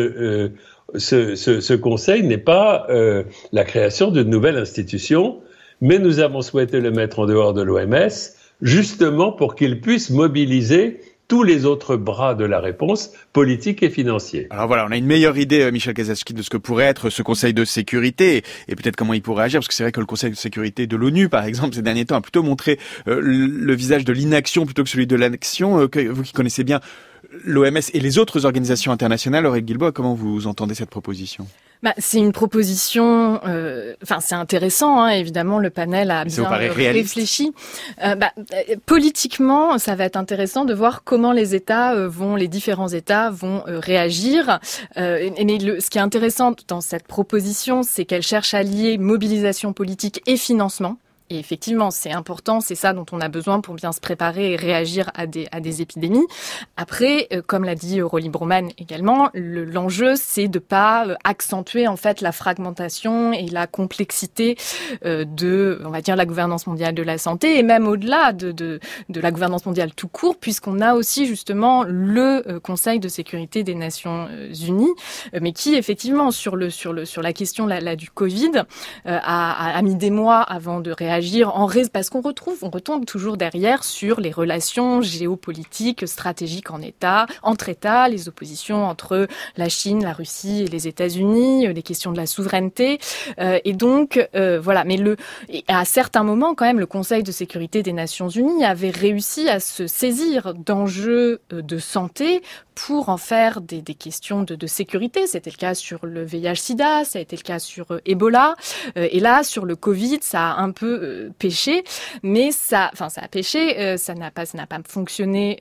ce conseil n'est pas la création d'une nouvelle institution, mais nous avons souhaité le mettre en dehors de l'OMS, justement pour qu'il puisse mobiliser tous les autres bras de la réponse, politique et financier. Alors voilà, on a une meilleure idée, Michel Kazatchkine, de ce que pourrait être ce Conseil de sécurité et peut-être comment il pourrait agir, parce que c'est vrai que le Conseil de sécurité de l'ONU, par exemple, ces derniers temps, a plutôt montré le visage de l'inaction plutôt que celui de l'action. Vous qui connaissez bien l'OMS et les autres organisations internationales, Aurélie Guilbault, comment vous entendez cette proposition ? C'est une proposition. C'est intéressant, hein, évidemment. Le panel a bien réfléchi. Politiquement, ça va être intéressant de voir comment les différents États vont réagir. Ce qui est intéressant dans cette proposition, c'est qu'elle cherche à lier mobilisation politique et financement. Et effectivement, c'est important, c'est ça dont on a besoin pour bien se préparer et réagir à des épidémies. Après, comme l'a dit Rolly Broman également, l'enjeu, c'est de pas accentuer en fait la fragmentation et la complexité on va dire, la gouvernance mondiale de la santé, et même au-delà de la gouvernance mondiale tout court, puisqu'on a aussi justement le Conseil de sécurité des Nations Unies, mais qui effectivement sur la question du Covid a mis des mois avant de réagir parce qu'on retombe toujours derrière sur les relations géopolitiques, stratégiques entre États, les oppositions entre la Chine, la Russie et les États-Unis, les questions de la souveraineté. Et donc, voilà. Mais à certains moments, quand même, le Conseil de sécurité des Nations Unies avait réussi à se saisir d'enjeux de santé pour en faire des questions de sécurité. C'était le cas sur le VIH-Sida, ça a été le cas sur Ebola. Et là, sur le Covid, ça a un peu pêché, mais ça a pêché, ça n'a pas fonctionné.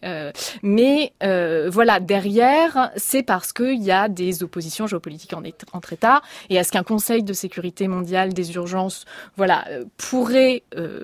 Voilà, derrière, c'est parce qu'il y a des oppositions géopolitiques entre États, et est-ce qu'un Conseil de sécurité mondiale des urgences, pourrait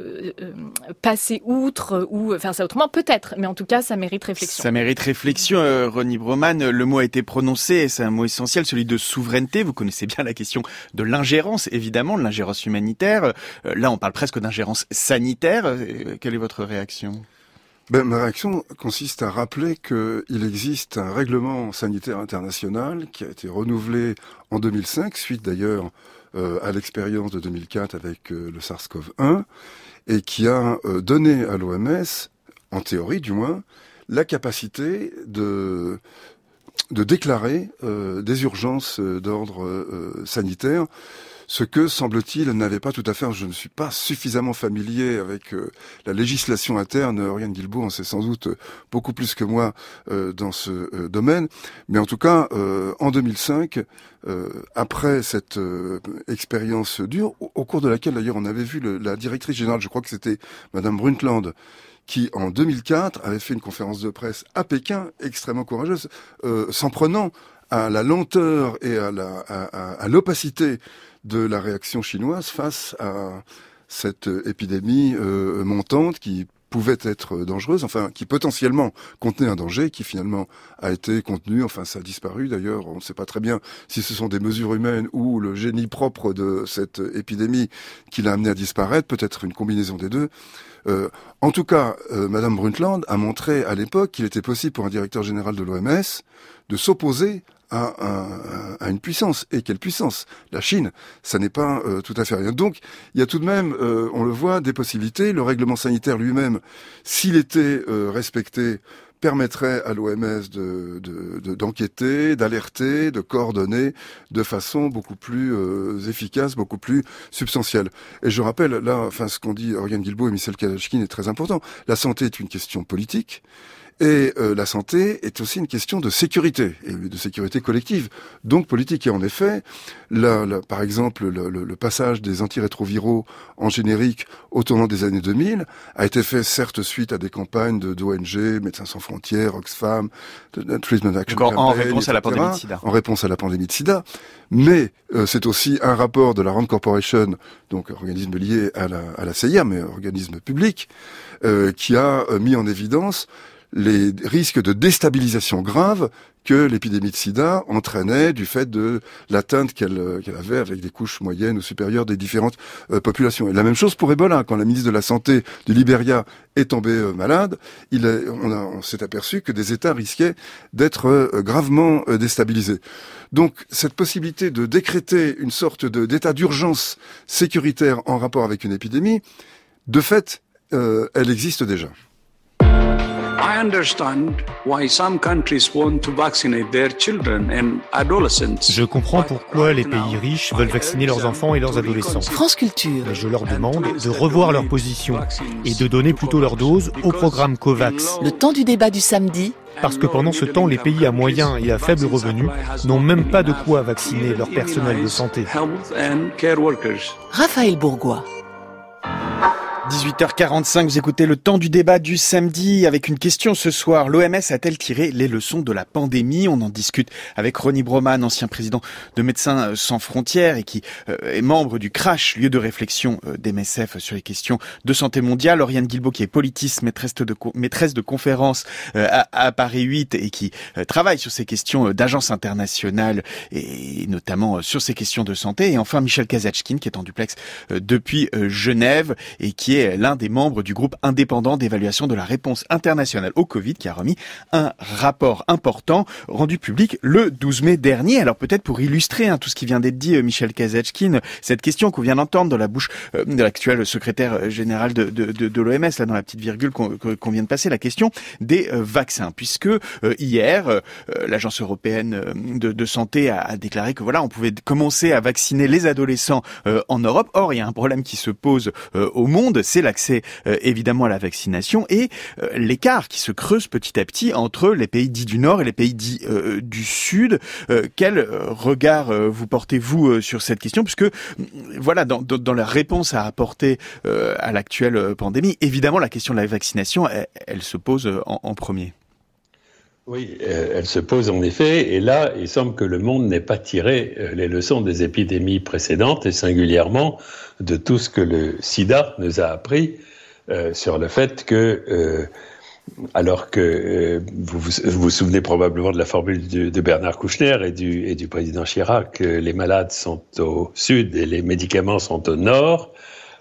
passer outre ou faire ça autrement? Peut-être, mais en tout cas, ça mérite réflexion. Ça mérite réflexion, Ronny Broman. Le mot a été prononcé, et c'est un mot essentiel, celui de souveraineté. Vous connaissez bien la question de l'ingérence, évidemment, de l'ingérence humanitaire. Là, on parle presque d'ingérence sanitaire. Quelle est votre réaction ? Ma réaction consiste à rappeler qu'il existe un règlement sanitaire international qui a été renouvelé en 2005, suite d'ailleurs à l'expérience de 2004 avec le SARS-CoV-1, et qui a donné à l'OMS, en théorie du moins, la capacité de déclarer des urgences d'ordre sanitaire, ce que, semble-t-il, n'avait pas tout à fait. Je ne suis pas suffisamment familier avec la législation interne. Oriane Guilbault en sait sans doute beaucoup plus que moi dans ce domaine. Mais en tout cas, en 2005, après cette expérience dure, au cours de laquelle d'ailleurs on avait vu la directrice générale, je crois que c'était Madame Brundtland, qui en 2004 avait fait une conférence de presse à Pékin extrêmement courageuse, s'en prenant à la lenteur et à l'opacité de la réaction chinoise face à cette épidémie montante qui pouvait être dangereuse, qui potentiellement contenait un danger, qui finalement a été contenu, ça a disparu d'ailleurs, on ne sait pas très bien si ce sont des mesures humaines ou le génie propre de cette épidémie qui l'a amené à disparaître, peut-être une combinaison des deux. En tout cas, Madame Brundtland a montré à l'époque qu'il était possible pour un directeur général de l'OMS de s'opposer à une puissance. Et quelle puissance? La Chine, ça n'est pas tout à fait rien. Donc, il y a tout de même, on le voit, des possibilités. Le règlement sanitaire lui-même, s'il était respecté, permettrait à l'OMS d'enquêter, d'alerter, de coordonner de façon beaucoup plus efficace, beaucoup plus substantielle. Et je rappelle, là, ce qu'ont dit Oriane Guilbault et Michel Kalachkine est très important. La santé est une question politique. Et la santé est aussi une question de sécurité, et de sécurité collective, donc politique. Et en effet, par exemple, le passage des antirétroviraux en générique au tournant des années 2000 a été fait certes suite à des campagnes d'ONG, Médecins sans frontières, Oxfam, Treatment Action Campaign, en réponse à la pandémie de sida. En réponse à la pandémie de sida. Mais c'est aussi un rapport de la Rand Corporation, donc organisme lié à la CIA, mais organisme public, qui a mis en évidence les risques de déstabilisation grave que l'épidémie de sida entraînait du fait de l'atteinte qu'elle avait avec des couches moyennes ou supérieures des différentes populations. Et la même chose pour Ebola. Quand la ministre de la Santé du Libéria est tombée malade, on s'est aperçu que des États risquaient d'être gravement déstabilisés. Donc cette possibilité de décréter une sorte d'état d'urgence sécuritaire en rapport avec une épidémie, de fait, elle existe déjà. I understand why some countries want to vaccinate their children and adolescents. Je comprends pourquoi les pays riches veulent vacciner leurs enfants et leurs adolescents. France Culture. Mais je leur demande de revoir leur position et de donner plutôt leur dose au programme COVAX. Le temps du débat du samedi. Parce que pendant ce temps, les pays à moyen et à faible revenu n'ont même pas de quoi vacciner leur personnel de santé. Raphaël Bourgois. 18h45, vous écoutez le temps du débat du samedi avec une question ce soir. L'OMS a-t-elle tiré les leçons de la pandémie ? On en discute avec Ronny Broman, ancien président de Médecins sans frontières et qui est membre du CRASH, lieu de réflexion d'MSF sur les questions de santé mondiale. Oriane Guilbault qui est politiste, maîtresse de conférence à Paris 8 et qui travaille sur ces questions d'agence internationale et notamment sur ces questions de santé. Et enfin Michel Kazatchkine qui est en duplex depuis Genève et qui est l'un des membres du groupe indépendant d'évaluation de la réponse internationale au Covid qui a remis un rapport important rendu public le 12 mai dernier. Alors peut-être pour illustrer tout ce qui vient d'être dit, Michel Kazatchkine, cette question qu'on vient d'entendre dans la bouche de l'actuel secrétaire général de l'OMS, là dans la petite virgule qu'on vient de passer, la question des vaccins. Puisque hier, l'Agence européenne de santé a déclaré que voilà, on pouvait commencer à vacciner les adolescents en Europe. Or, il y a un problème qui se pose au monde, c'est l'accès évidemment à la vaccination et l'écart qui se creuse petit à petit entre les pays dits du Nord et les pays dits du Sud. Quel regard vous portez-vous sur cette question ? Puisque voilà, dans la réponse à apporter à l'actuelle pandémie, évidemment la question de la vaccination, elle se pose en premier. Oui, elle se pose en effet, et là, il semble que le monde n'ait pas tiré les leçons des épidémies précédentes, et singulièrement de tout ce que le sida nous a appris sur le fait que, alors que vous vous souvenez probablement de la formule de Bernard Kouchner et du président Chirac, les malades sont au sud et les médicaments sont au nord,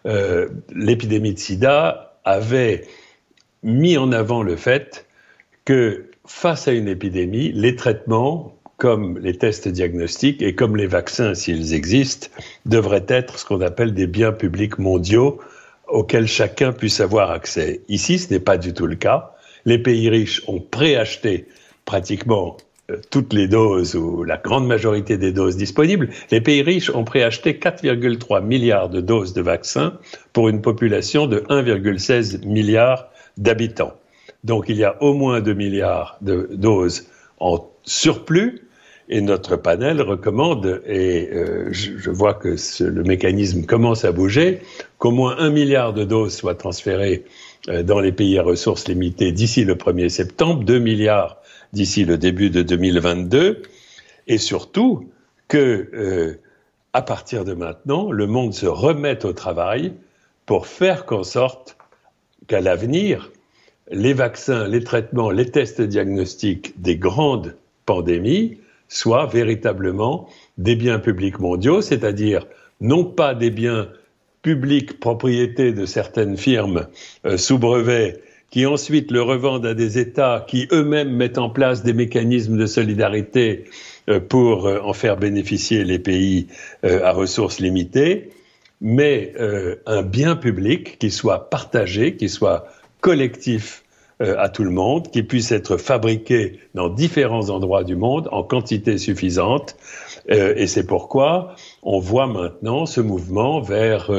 l'épidémie de sida avait mis en avant le fait que face à une épidémie, les traitements, comme les tests diagnostiques et comme les vaccins, s'ils existent, devraient être ce qu'on appelle des biens publics mondiaux auxquels chacun puisse avoir accès. Ici, ce n'est pas du tout le cas. Les pays riches ont préacheté pratiquement toutes les doses ou la grande majorité des doses disponibles. Les pays riches ont préacheté 4,3 milliards de doses de vaccins pour une population de 1,16 milliard d'habitants. Donc, il y a au moins 2 milliards de doses en surplus et notre panel recommande, et je vois que le mécanisme commence à bouger, qu'au moins 1 milliard de doses soient transférées dans les pays à ressources limitées d'ici le 1er septembre, 2 milliards d'ici le début de 2022, et surtout que, à partir de maintenant, le monde se remette au travail pour faire qu'en sorte qu'à l'avenir, les vaccins, les traitements, les tests diagnostiques des grandes pandémies soient véritablement des biens publics mondiaux, c'est-à-dire non pas des biens publics propriété de certaines firmes sous brevet qui ensuite le revendent à des États qui eux-mêmes mettent en place des mécanismes de solidarité pour en faire bénéficier les pays à ressources limitées, mais un bien public qui soit partagé, qui soit collectif à tout le monde, qui puisse être fabriqué dans différents endroits du monde en quantité suffisante. Et c'est pourquoi on voit maintenant ce mouvement vers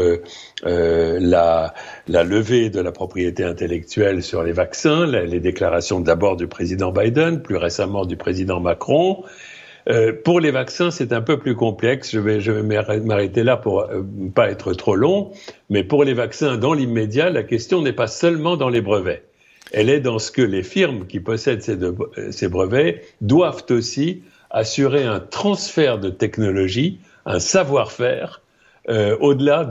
la levée de la propriété intellectuelle sur les vaccins, les déclarations d'abord du président Biden, plus récemment du président Macron. Pour les vaccins, c'est un peu plus complexe. Je vais m'arrêter là pour pas être trop long. Mais pour les vaccins, dans l'immédiat, la question n'est pas seulement dans les brevets. Elle est dans ce que les firmes qui possèdent ces brevets doivent aussi assurer un transfert de technologie, un savoir-faire, au-delà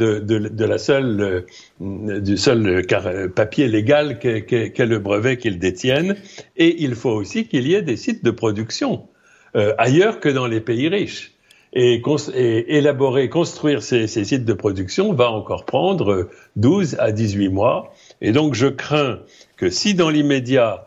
du seul papier légal qu'est le brevet qu'ils détiennent. Et il faut aussi qu'il y ait des sites de production ailleurs que dans les pays riches. Et construire ces sites de production va encore prendre 12 à 18 mois. Et donc je crains que si dans l'immédiat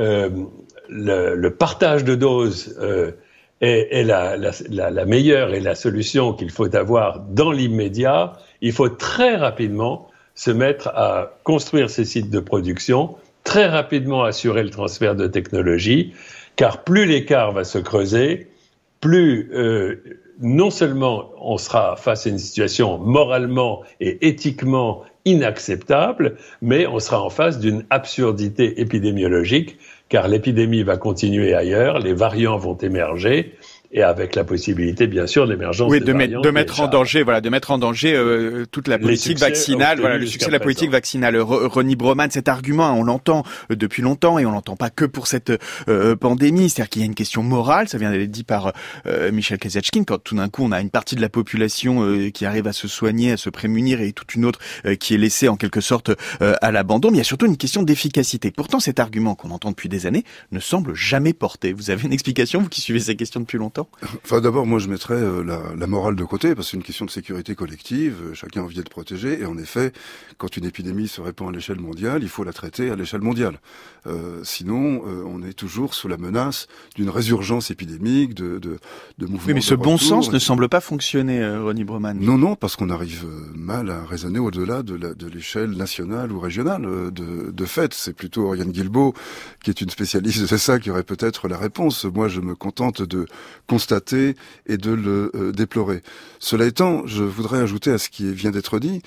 le partage de doses est la meilleure et la solution qu'il faut avoir dans l'immédiat, il faut très rapidement se mettre à construire ces sites de production très rapidement assurer le transfert de technologie, car plus l'écart va se creuser, plus non seulement on sera face à une situation moralement et éthiquement inacceptable, mais on sera en face d'une absurdité épidémiologique, car l'épidémie va continuer ailleurs, les variants vont émerger, et avec la possibilité, bien sûr, de l'émergence de mettre en danger toute la politique vaccinale, le succès de la politique vaccinale. Ronnie Broman, cet argument, on l'entend depuis longtemps et on l'entend pas que pour cette pandémie. C'est-à-dire qu'il y a une question morale, ça vient d'être dit par Michel Kazatchkine, quand tout d'un coup on a une partie de la population qui arrive à se soigner, à se prémunir, et toute une autre qui est laissée en quelque sorte à l'abandon. Mais il y a surtout une question d'efficacité. Pourtant, cet argument qu'on entend depuis des années ne semble jamais porté. Vous avez une explication, vous qui suivez ces questions depuis longtemps? Enfin, d'abord, moi, je mettrais la morale de côté, parce que c'est une question de sécurité collective. Chacun a envie d'être protégé. Et en effet, quand une épidémie se répand à l'échelle mondiale, il faut la traiter à l'échelle mondiale. Sinon, on est toujours sous la menace d'une résurgence épidémique, de mouvements. Oui, mais ce bon sens ne semble pas fonctionner, Ronnie Broman. Non, parce qu'on arrive mal à raisonner au-delà de l'échelle nationale ou régionale. De fait, c'est plutôt Oriane Guilbault, qui est une spécialiste de ça, qui aurait peut-être la réponse. Moi, je me contente de constater et de le déplorer. Cela étant, je voudrais ajouter à ce qui vient d'être dit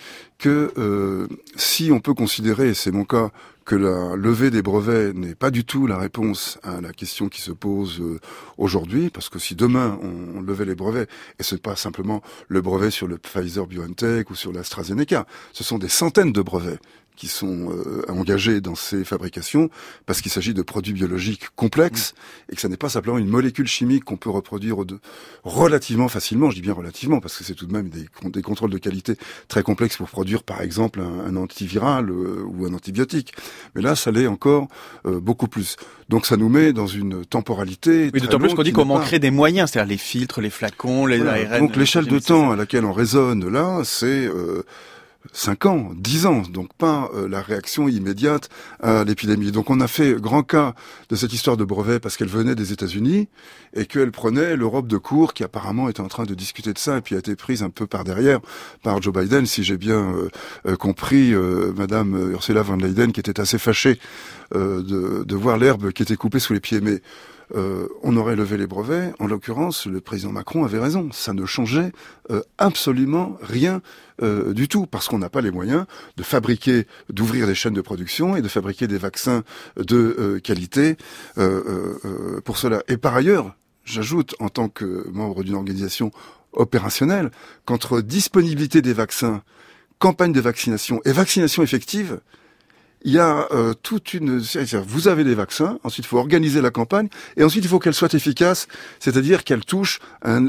que si on peut considérer, et c'est mon cas, que la levée des brevets n'est pas du tout la réponse à la question qui se pose aujourd'hui, parce que si demain on levait les brevets, et c'est pas simplement le brevet sur le Pfizer-BioNTech ou sur l'AstraZeneca, ce sont des centaines de brevets qui sont engagés dans ces fabrications, parce qu'il s'agit de produits biologiques complexes, et que ça n'est pas simplement une molécule chimique qu'on peut reproduire relativement facilement. Je dis bien relativement, parce que c'est tout de même des contrôles de qualité très complexes pour produire, par exemple, un antiviral ou un antibiotique. Mais là, ça l'est encore beaucoup plus. Donc ça nous met dans une temporalité. Oui, d'autant plus qu'on dit qu'on manquerait des moyens, c'est-à-dire les filtres, les flacons, les ARN. Donc l'échelle de temps à laquelle on raisonne là, c'est 5 ans, 10 ans, donc pas la réaction immédiate à l'épidémie. Donc on a fait grand cas de cette histoire de brevet parce qu'elle venait des États-Unis et qu'elle prenait l'Europe de court, qui apparemment était en train de discuter de ça et puis a été prise un peu par derrière par Joe Biden, si j'ai bien compris, Madame Ursula von der Leyen, qui était assez fâchée de voir l'herbe qui était coupée sous les pieds. Mais on aurait levé les brevets. En l'occurrence, le président Macron avait raison. Ça ne changeait absolument rien du tout, parce qu'on n'a pas les moyens de fabriquer, d'ouvrir des chaînes de production et de fabriquer des vaccins de qualité pour cela. Et par ailleurs, j'ajoute, en tant que membre d'une organisation opérationnelle, qu'entre disponibilité des vaccins, campagne de vaccination et vaccination effective, il y a toute une... Vous avez des vaccins, ensuite il faut organiser la campagne, et ensuite il faut qu'elle soit efficace, c'est-à-dire qu'elle touche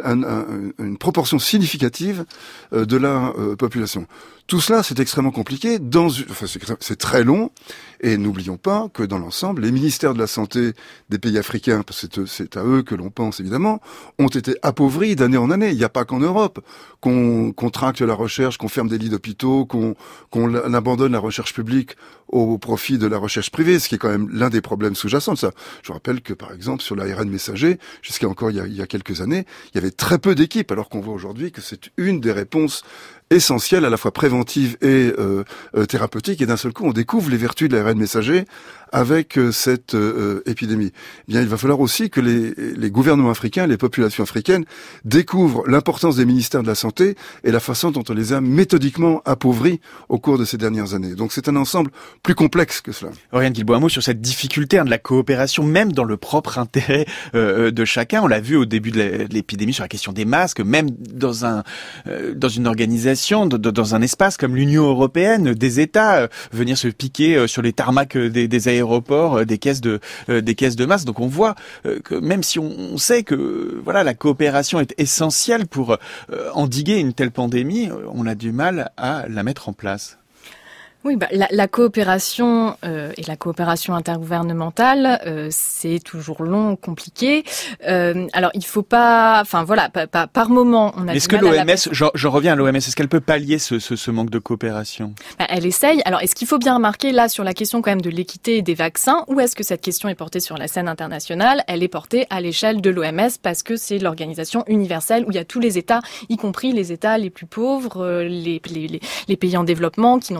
une proportion significative de la population. Tout cela, c'est extrêmement compliqué, c'est très long, et n'oublions pas que dans l'ensemble, les ministères de la Santé des pays africains, parce que c'est à eux que l'on pense évidemment, ont été appauvris d'année en année. Il n'y a pas qu'en Europe qu'on tracte la recherche, qu'on ferme des lits d'hôpitaux, qu'on abandonne la recherche publique au profit de la recherche privée, ce qui est quand même l'un des problèmes sous-jacents de ça. Je rappelle que, par exemple, sur l'ARN messager, jusqu'à encore il y a quelques années, il y avait très peu d'équipes, alors qu'on voit aujourd'hui que c'est une des réponses essentielles, à la fois préventive et thérapeutique, et d'un seul coup, on découvre les vertus de l'ARN messager avec cette épidémie. Eh bien, il va falloir aussi que les gouvernements africains, les populations africaines, découvrent l'importance des ministères de la Santé et la façon dont on les a méthodiquement appauvris au cours de ces dernières années. Donc c'est un ensemble plus complexe que cela. Oriane Guilbault, un mot sur cette difficulté de la coopération, même dans le propre intérêt de chacun. On l'a vu au début de l'épidémie sur la question des masques, même dans une organisation, dans un espace comme l'Union européenne, des États venir se piquer sur les tarmacs des aéroports, des caisses de masques. Donc on voit que même si on sait que voilà, la coopération est essentielle pour endiguer une telle pandémie, on a du mal à la mettre en place. Oui, la coopération et la coopération intergouvernementale, c'est toujours long, compliqué. Alors il faut pas, par moment, on a. Est-ce que l'OMS, je reviens à l'OMS, est-ce qu'elle peut pallier ce manque de coopération? Elle essaye. Alors est-ce qu'il faut bien remarquer là sur la question quand même de l'équité et des vaccins, ou est-ce que cette question est portée sur la scène internationale? Elle est portée à l'échelle de l'OMS parce que c'est l'organisation universelle où il y a tous les États, y compris les États les plus pauvres, les pays en développement qui n'ont pas une diplomatie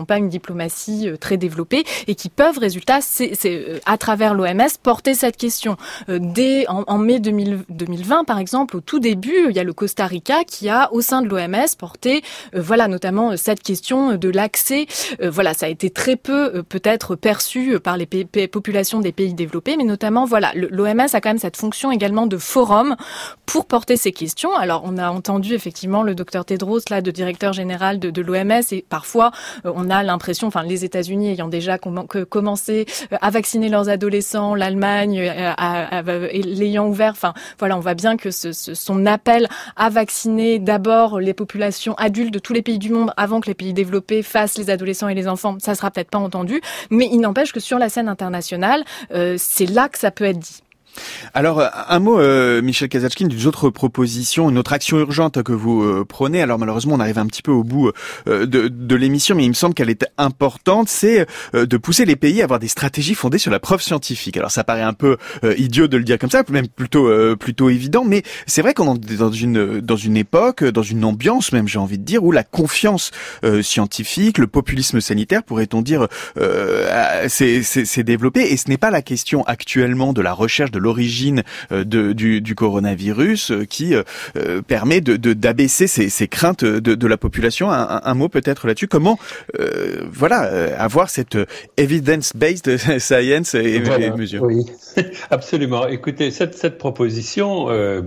diplomatie très développée et qui peuvent, résultat, à travers l'OMS, porter cette question. Dès en mai 2020, par exemple, au tout début, il y a le Costa Rica qui a, au sein de l'OMS, porté, notamment cette question de l'accès. Ça a été très peu, peut-être, perçu par les populations des pays développés, mais notamment, l'OMS a quand même cette fonction également de forum pour porter ces questions. Alors, on a entendu effectivement le docteur Tedros, le directeur général de l'OMS, et parfois, on a l'impression, les États-Unis ayant déjà commencé à vacciner leurs adolescents, l'Allemagne l'ayant ouvert, on voit bien que son appel à vacciner d'abord les populations adultes de tous les pays du monde avant que les pays développés fassent les adolescents et les enfants, ça sera peut-être pas entendu, mais il n'empêche que sur la scène internationale, c'est là que ça peut être dit. Alors, un mot, Michel Kazatchkine, d'une autre proposition, une autre action urgente que vous prenez. Alors, malheureusement, on arrive un petit peu au bout de l'émission, mais il me semble qu'elle est importante. C'est de pousser les pays à avoir des stratégies fondées sur la preuve scientifique. Alors, ça paraît un peu idiot de le dire comme ça, même plutôt évident, mais c'est vrai qu'on est dans une époque, dans une ambiance même, j'ai envie de dire, où la confiance scientifique, le populisme sanitaire, pourrait-on dire, s'est développé. Et ce n'est pas la question actuellement de la recherche de l'origine du coronavirus qui permet d'abaisser ces craintes de la population. Un mot peut-être là-dessus. Comment avoir cette evidence-based science et mesure. Oui, absolument. Écoutez, cette proposition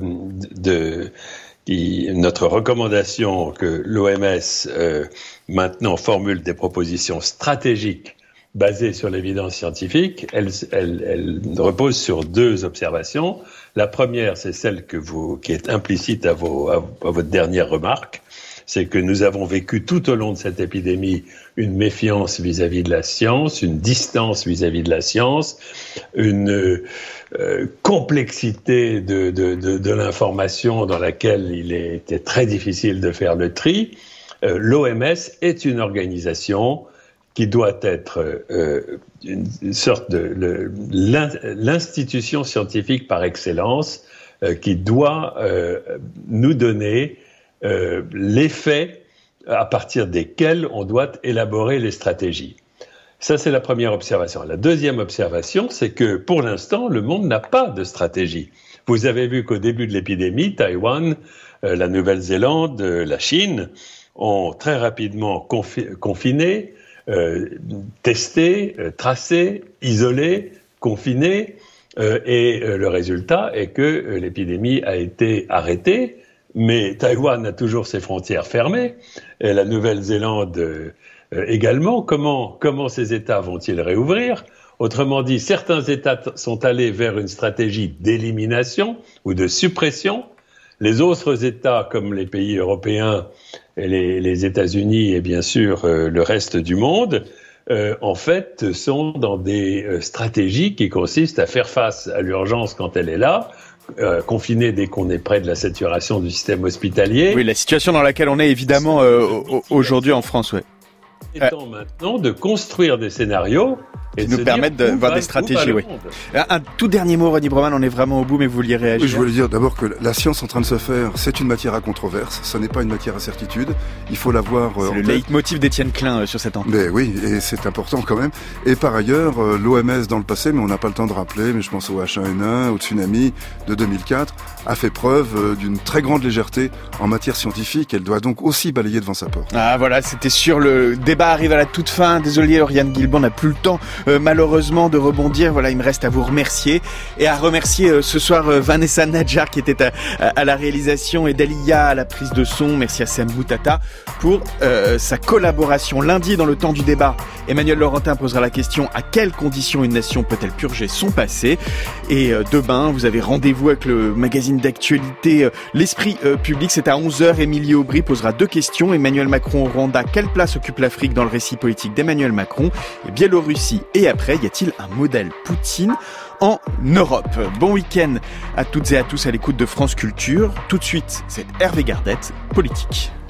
notre recommandation que l'OMS maintenant formule des propositions stratégiques basée sur l'évidence scientifique, elle repose sur deux observations. La première, c'est celle qui est implicite à votre dernière remarque, c'est que nous avons vécu tout au long de cette épidémie une méfiance vis-à-vis de la science, une distance vis-à-vis de la science, une complexité de l'information dans laquelle il était très difficile de faire le tri. L'OMS est une organisation qui doit être une sorte de l'institution scientifique par excellence, qui doit nous donner les faits à partir desquels on doit élaborer les stratégies. Ça, c'est la première observation. La deuxième observation, c'est que pour l'instant, le monde n'a pas de stratégie. Vous avez vu qu'au début de l'épidémie, Taïwan, la Nouvelle-Zélande, la Chine ont très rapidement confiné, testé, tracé, isolé, confiné, et le résultat est que l'épidémie a été arrêtée, mais Taïwan a toujours ses frontières fermées, et la Nouvelle-Zélande également. Comment ces États vont-ils réouvrir ? Autrement dit, certains États sont allés vers une stratégie d'élimination ou de suppression. Les autres États, comme les pays européens et les États-Unis et bien sûr le reste du monde, en fait, sont dans des stratégies qui consistent à faire face à l'urgence quand elle est là, confiner dès qu'on est près de la saturation du système hospitalier. Oui, la situation dans laquelle on est évidemment aujourd'hui en France, oui. Étant maintenant de construire des scénarios qui nous permettent d'avoir des stratégies. Oui. Un tout dernier mot, Ronnie Broman, on est vraiment au bout, mais vous vouliez réagir. Oui, je voulais dire d'abord que la science en train de se faire, c'est une matière à controverse, ça n'est pas une matière à certitude, il faut l'avoir c'est le leitmotiv d'Étienne Klein sur cette antenne. Mais oui, et c'est important quand même. Et par ailleurs, l'OMS dans le passé, mais on n'a pas le temps de rappeler, mais je pense au H1N1, au tsunami de 2004, a fait preuve d'une très grande légèreté en matière scientifique, elle doit donc aussi balayer devant sa porte. Ah voilà, c'était sûr, le débat arrive à la toute fin. Désolé, Lauriane Guilbault, on n'a plus le temps malheureusement de rebondir. Voilà, il me reste à vous remercier et à remercier ce soir Vanessa Nadjar qui était à la réalisation et Dalia à la prise de son. Merci à Sam Boutata pour sa collaboration. Lundi, dans le temps du débat, Emmanuel Laurentin posera la question: à quelles conditions une nation peut-elle purger son passé? Et demain, vous avez rendez-vous avec le magazine d'actualité L'Esprit Public. C'est à 11h. Émilie Aubry posera 2 questions. Emmanuel Macron au Rwanda, quelle place occupe l'Afrique dans le récit politique d'Emmanuel Macron? Et Biélorussie, et après, y a-t-il un modèle Poutine en Europe? Bon week-end à toutes et à tous à l'écoute de France Culture. Tout de suite, c'est Hervé Gardette, Politique.